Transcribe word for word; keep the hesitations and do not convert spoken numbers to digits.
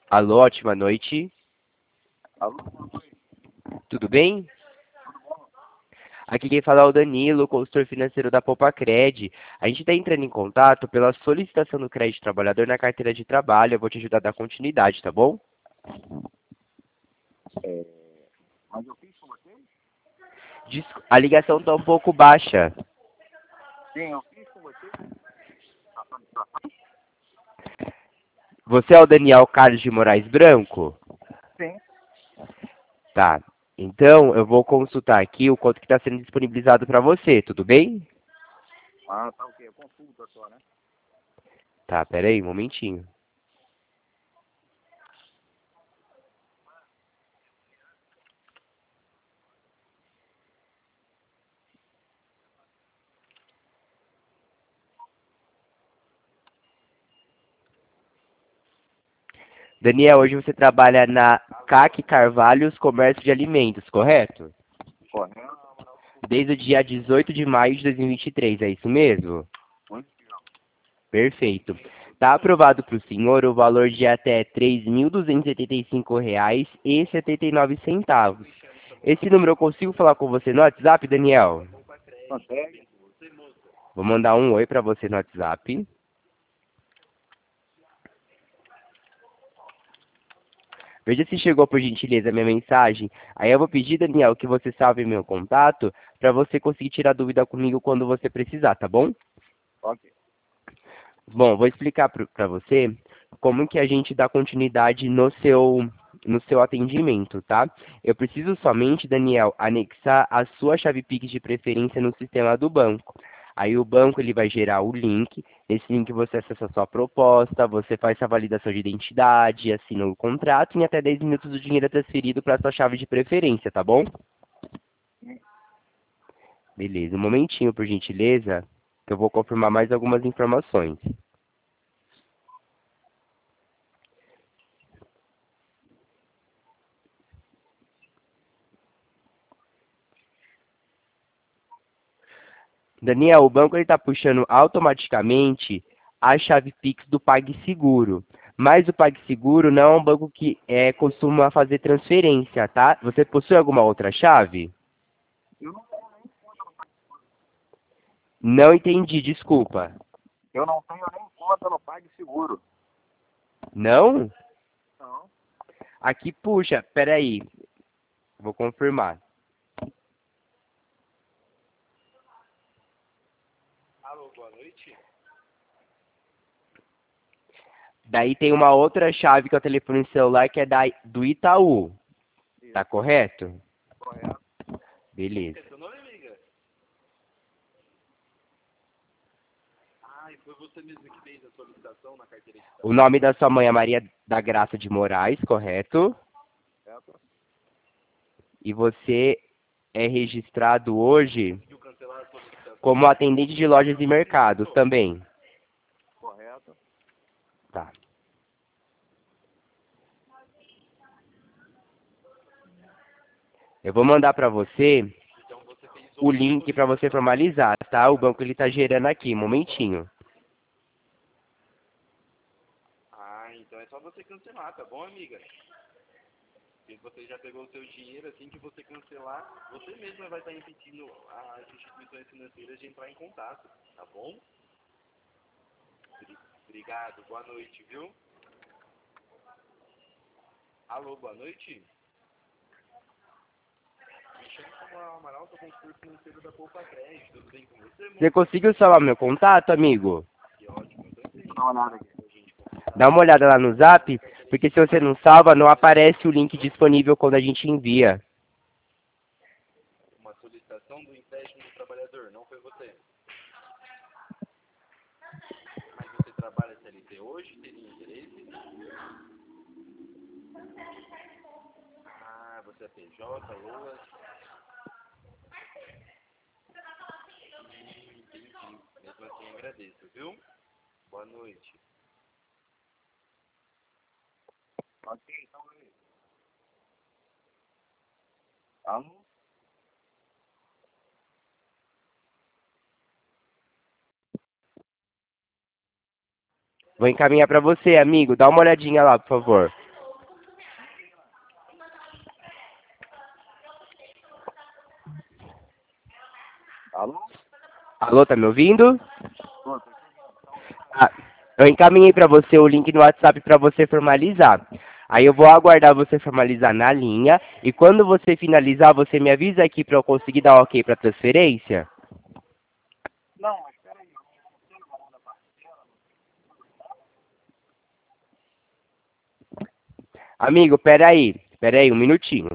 Alô, ótima noite. Alô, boa noite. Tudo bem? Aqui quem fala é o Danilo, consultor financeiro da Poupa-Cred. A gente está entrando em contato pela solicitação do crédito trabalhador na carteira de trabalho. Eu vou te ajudar a dar continuidade, tá bom? É, mas eu fiz com vocês? Des- A ligação está um pouco baixa. Sim, eu fiz com vocês. A solicitação? Você é o Daniel Carlos de Moraes Branco? Sim. Tá. Então, eu vou consultar aqui o quanto que está sendo disponibilizado para você, tudo bem? Ah, tá ok. Consulta só, né? Tá, pera aí, um momentinho. Daniel, hoje você trabalha na C A C Carvalhos Comércio de Alimentos, correto? Correto. Desde o dia dezoito de maio de dois mil e vinte e três, é isso mesmo? Muito legal. Perfeito. Está aprovado para o senhor o valor de até três mil duzentos e setenta e cinco reais e setenta e nove centavos. Esse número eu consigo falar com você no WhatsApp, Daniel? Consegue? Vou mandar um oi para você no WhatsApp. Veja se chegou por gentileza a minha mensagem. Aí eu vou pedir, Daniel, que você salve meu contato para você conseguir tirar dúvida comigo quando você precisar, tá bom? Ok. Bom, vou explicar para você como que a gente dá continuidade no seu, no seu atendimento, tá? Eu preciso somente, Daniel, anexar a sua chave Pix de preferência no sistema do banco. Aí o banco ele vai gerar o link, nesse link você acessa a sua proposta, você faz a validação de identidade, assina o contrato e em até dez minutos o dinheiro é transferido para a sua chave de preferência, tá bom? Beleza, um momentinho, por gentileza, que eu vou confirmar mais algumas informações. Daniel, o banco está puxando automaticamente a chave Pix do PagSeguro. Mas o PagSeguro não é um banco que é, costuma fazer transferência, tá? Você possui alguma outra chave? Eu não, Não entendi, desculpa. eu não tenho nem conta no PagSeguro. Não? Não. Aqui puxa, peraí. Vou confirmar. Alô, boa noite. Daí tem uma outra chave que é o telefone celular que é da, do Itaú. Tá Isso. correto? Correto. Beleza. É seu nome, amiga? Ah, e foi você mesmo que fez a solicitação na carteira de O trabalho? nome da sua mãe é Maria da Graça de Moraes, correto? Certo. E você é registrado hoje Conseguiu cancelar a solicitação como na atendente de lojas e mercados também. Correto. Tá. Eu vou mandar para você Então você fez o outra link para você solicitação. formalizar, tá? O banco ele tá gerando aqui, um momentinho. Ah, então é só você cancelar, tá bom, amiga? Se você já pegou o seu dinheiro, assim que você cancelar, você mesma vai estar impedindo as instituições financeiras de entrar em contato, tá bom? Obri- Obrigado, boa noite, viu? Alô, boa noite? Me chamo Samuel Amaral, sou consultor financeiro da Poupa Crédito, tudo bem com você, Você moço? conseguiu salvar meu contato, amigo? Que ótimo, então você dá uma olhada aqui pra gente conversar. Dá uma olhada lá no Zap, porque se você não salva, não aparece o link disponível quando a gente envia. Uma solicitação do empréstimo do trabalhador, não foi você? Mas você trabalha C L T hoje? Teria interesse? Ah, você é P J, Loas? Hum, entendi. Mesmo assim, agradeço, viu? Boa noite. Ok, então aí. Alô? Vou encaminhar para você, amigo. Dá uma olhadinha lá, por favor. Alô? Alô, tá me ouvindo? Ah, eu encaminhei para você o link no WhatsApp para você formalizar. Aí eu vou aguardar você formalizar na linha e quando você finalizar, você me avisa aqui para eu conseguir dar ok para transferência? Não, mas peraí. Amigo, peraí, peraí, um minutinho.